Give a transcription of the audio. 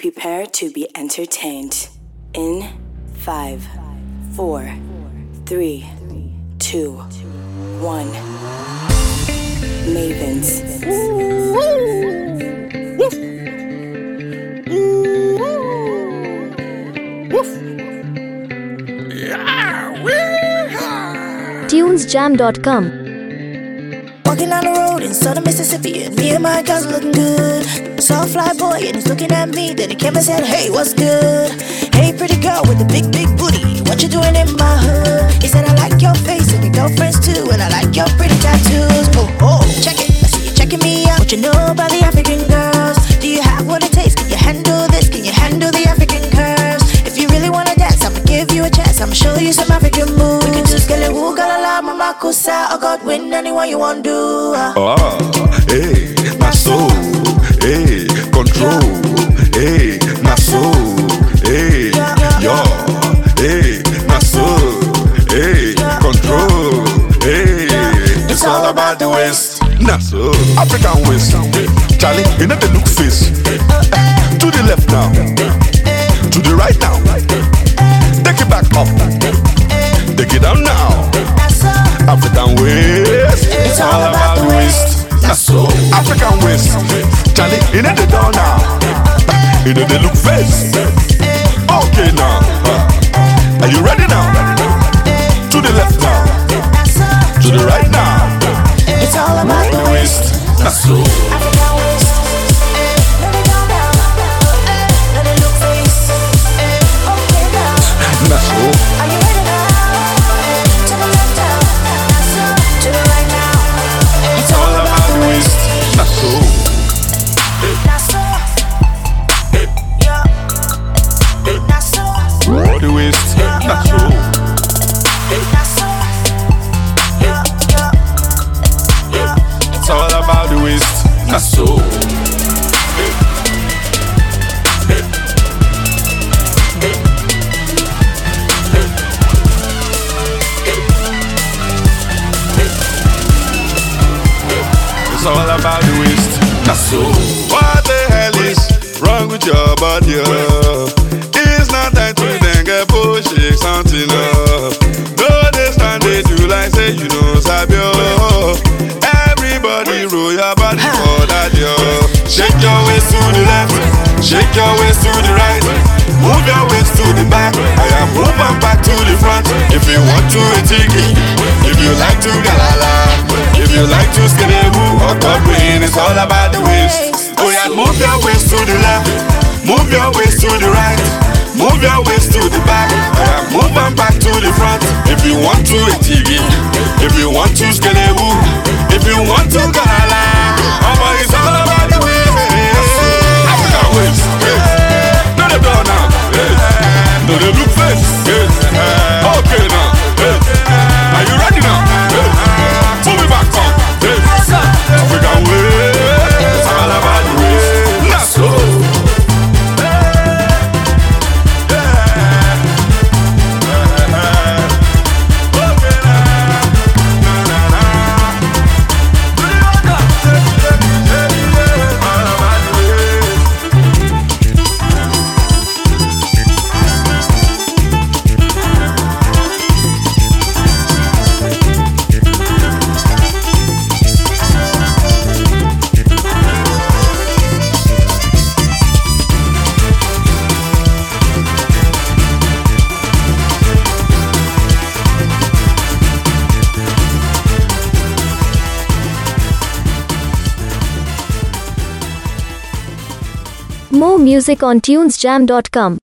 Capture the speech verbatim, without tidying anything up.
Prepare to be entertained. In five, four, three, two, one. Mavens. tunes jam dot com. Walking down the road in southern Mississippi, and me and my guys looking good. Saw a fly boy and he's looking at me. Then he came and said, hey, what's good? Hey, pretty girl with the big, big booty, what you doing in my hood? He said, I like your face and your girlfriend's too, and I like your pretty tattoos. Oh, oh, check it, I see you checking me out. What you know about the African girls? Do you have what it takes? Can you handle this? Can you handle the African curves? If you really wanna dance, I'ma give you a chance. I'ma show you some African moves. We can do skele woo, galala, mama kusa. Oh God, win anyone you want to. Ah, hey, my soul, hey, control, hey, my soul, hey, yo, hey, my soul, hey, control, hey. It's all about the West, nah, so African West. Charlie, you know the look face. To the left now, to the right now. Take it back up, take it down now. African West, it's all about the West. That's so African West. Charlie, you know the door now. You know the look face. Okay now. Are you ready now? To the left now. To the right now. It's all about the West. That's so African West. Let it go now. Let it look face. Okay now. That's so. Are you ready now? To the left now. To the right now. It's all about the West. That's so. That's so. Yeah. That's so. All the West. That's so. That's so. Yeah. Yeah. Yeah. It's all about the West. That's so. It's all about the West. That's so. What the hell is wrong with your body? Uh? It's not time to then get push, shake something up. No, they stand they do like say you know Sabio. Everybody roll your body for that yo. Shake your waist to the left, shake your waist to the right. Move your waist to the back, I am moving back to the front. If you want to a tiki, if you like to galala, if you like to skele woo or God win, it's all about the waist. Oh yeah, move your waist to the left, move your waist to the right, move your waist to the back, I am moving back to the front. If you want to a tiki, if you want to skele woo, if you want to galala, oh boy, it's all about the waist. African waist, yes. No they blow now, yes. No they look face, yes. Okay now, yes. Are you ready now? Yes. Pull me back up, yes. African waist, it's all about the waist. Let's go. More music on tunes jam dot com.